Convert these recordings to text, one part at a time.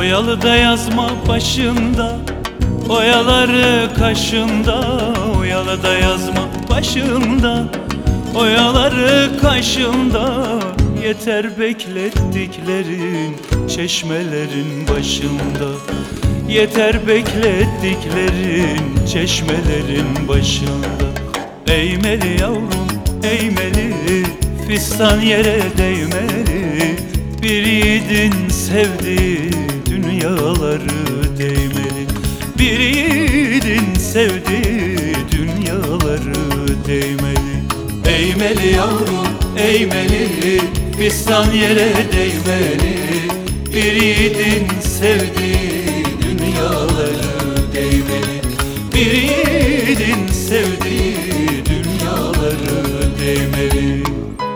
Oyalı da yazma başında, oyaları kaşında. Oyalı da yazma başında, oyaları kaşında. Yeter beklettiklerin çeşmelerin başında. Yeter beklettiklerin çeşmelerin başında. Eğmeli yavrum eğmeli, fistan yere değmeli. Bir yiğidin sevdiği dünyaları değmeli. Bir yiğidin sevdiği dünyaları değmeli. Eğmeli yavrum eğmeli, fistan yere değmeli. Bir yiğidin sevdiği dünyaları değmeli. Bir yiğidin sevdiği dünyaları değmeli.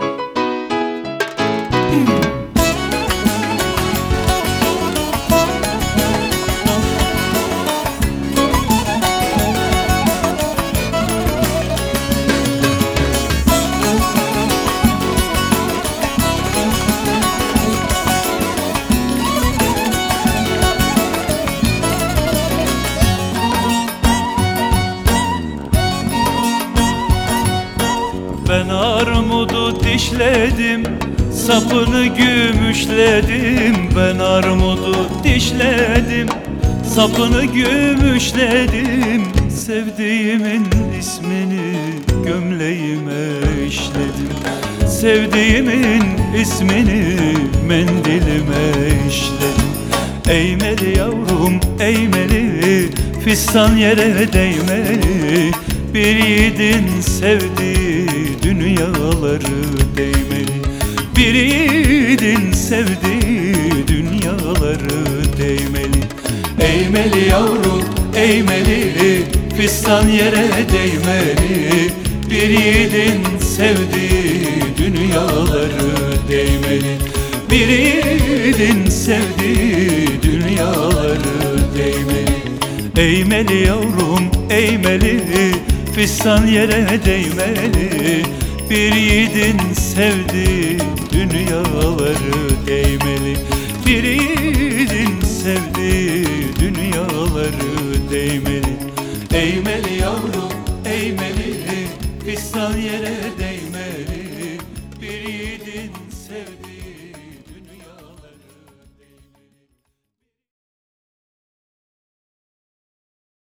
Ben armudu dişledim, sapını gümüşledim. Ben armudu dişledim, sapını gümüşledim. Sevdiğimin ismini gömleğime işledim. Sevdiğimin ismini mendilime işledim. Eğmeli yavrum eğmeli, fistan yere değmeli. Bir yiğidin sevdiği dünyaları değmeli. Bir yiğidin sevdiği dünyaları değmeli. Eğmeli yavrum eğmeli, fistan yere değmeli. Bir yiğidin sevdiği dünyaları değmeli. Bir yiğidin sevdiği dünyaları değmeli. Eğmeli yavrum eğmeli, fistan yere değmeli. Bir yiğidin sevdiği dünyaları değmeli. Bir yiğidin